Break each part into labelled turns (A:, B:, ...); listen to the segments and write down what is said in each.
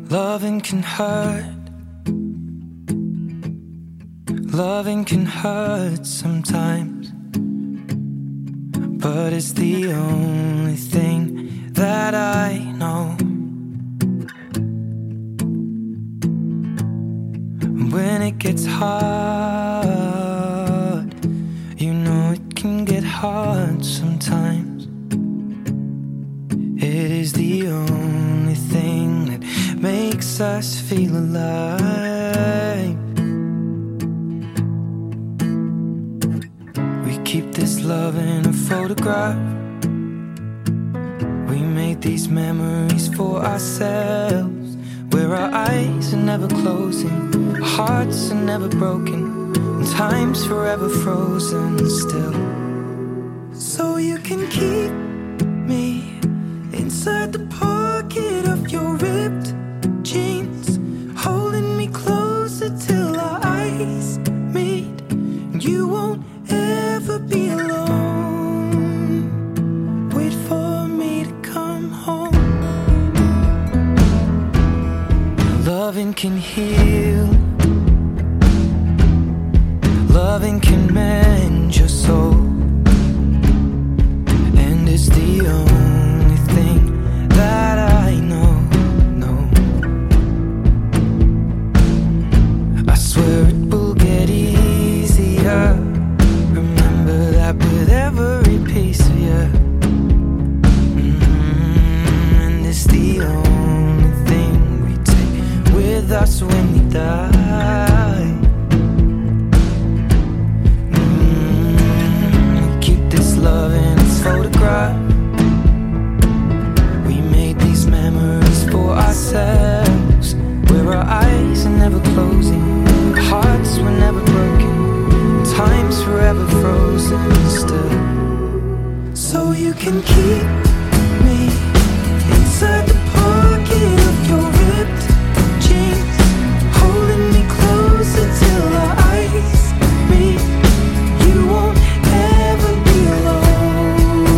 A: Loving can hurt. Loving can hurt sometimes, but it's the only thing that I know. When it gets hard, you know it can get hard sometimes. It is the only thing that makes us feel alive. We keep this love in a photograph. We made these memories for ourselves, where our eyes are never closing, our hearts are never broken, and time's forever frozen still. So you can keep me inside the pocket of your ripped jeans, holding me closer till our eyes meet, and you won't ever be alone. Wait for me to come home. Loving can heal. Loving can mend your soul, and it's the only thing that I know. I swear it will get easier. Remember that with every piece of you. And it's the only thing we take with us when we die. We keep this love in its photograph. We made these memories for ourselves, where our eyes are never closing, our hearts were never broken, time's forever frozen still. So you can keep me inside the pocket of your ripped jeans, holding me closer till our eyes meet. You won't ever be alone.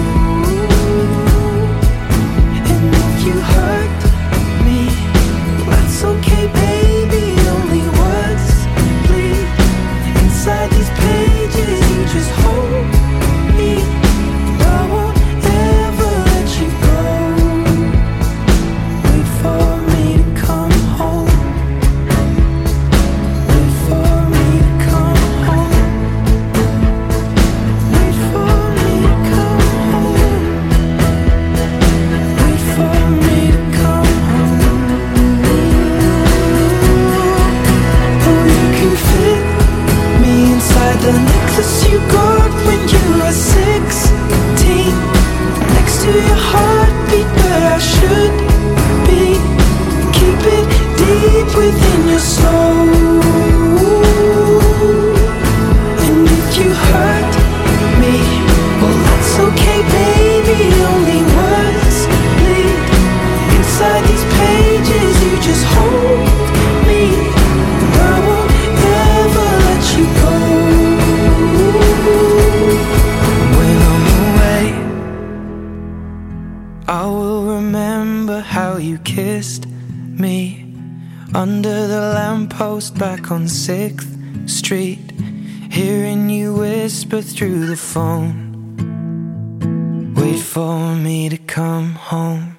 A: And if you hurt me, that's okay, baby. Only words bleed inside these pages. You just hold me. I won't ever let you go. Wait for me to come home. Wait for me to come home. Wait for me to come home. Wait for me to come home. Oh, you can fit me inside the necklace you got when you were 16, next to your heartbeat where I should be. Keep it deep within your soul. And if you hurt me, well, that's okay, baby. Only words bleed inside these pages. You just hold me. I won't ever let you go. When I'm away, I will remember how you kissed me under the lamppost back on 6th Street, hearing you whisper through the phone. Wait for me to come home.